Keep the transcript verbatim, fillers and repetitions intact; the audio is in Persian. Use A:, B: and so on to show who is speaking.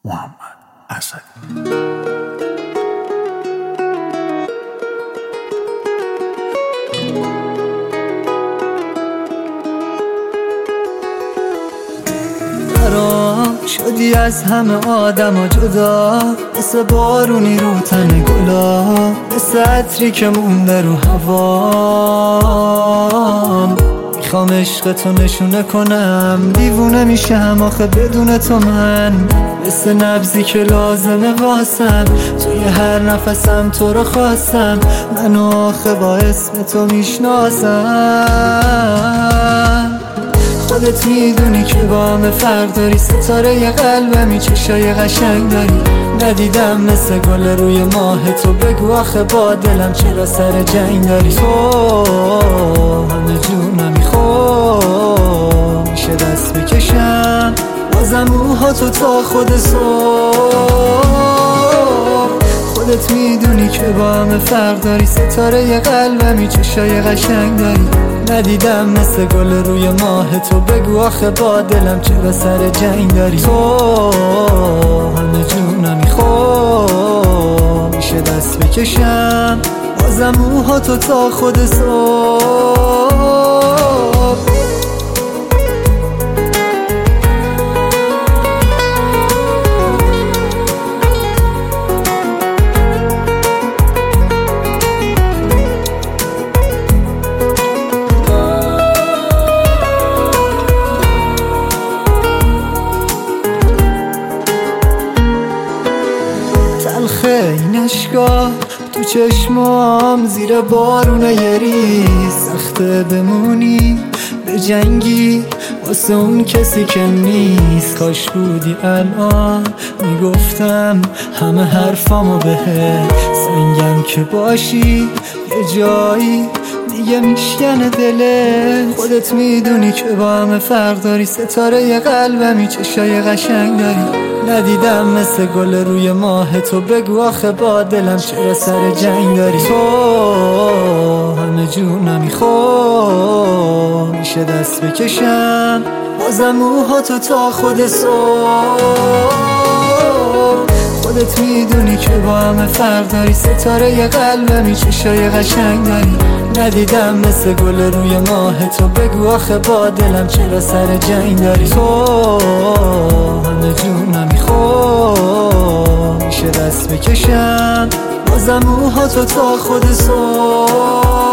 A: محمد اسدی.
B: برام شدی از همه آدم و جدا، مثل بارونی رو تن گلا، مثل عطری که مونده رو هوام. میخوام عشقتو نشونه کنم، دیوونه میشم آخه بدون تو من، مثل نبضی که لازمه واسم، توی هر نفسم تو رو خواستم، منو آخه با اسم تو میشناسم. خودت میدونی که با همه فرق داری، ستاره ی قلبمی، چشای قشنگ داری، ندیدم مثل گل روی ماه تو، بگو آخه با دلم چرا سر جنگ داری. تو همه جونم میخوام، میشه دست بکشم بازم موهاتو تا خود صبح. خودت میدونی که با همه فرق داری، ستاره ی قلبمی، چشای قشنگ داری، ندیدم مثل گل روی ماه تو، بگو آخه با دلم چرا سر جنگ داری. تو همه جونم میخوام، میشه دست بکشم بازم موهاتو تا خود صبح. تلخه این اشکا تو چشمام، زیر بارون یری سخته بمونی به جنگی واسه اون کسی که نیست. کاش بودی الان میگفتم همه حرفامو بهت، سنگم که باشی یه جایی دیگه میشکنه دلت. خودت میدونی که با همه فرق داری، ستاره ی قلبمی، چشای قشنگ داری، ندیدم مثل گل روی ماه تو، بگو آخه با دلم چرا سر جنگ داری. تو همه جونم میخوام، میشه دست بکشم بازم موهاتو تا خود صبح. خودت میدونی که با همه فرق داری، ستاره ی قلبمی، چشای قشنگ داری، ندیدم مثل گل روی ماه تو، بگو آخه با دلم چرا سر جنگ داری. تو همه جونم میخوام، میشه دست بکشم بازم موهاتو تا خود صبح.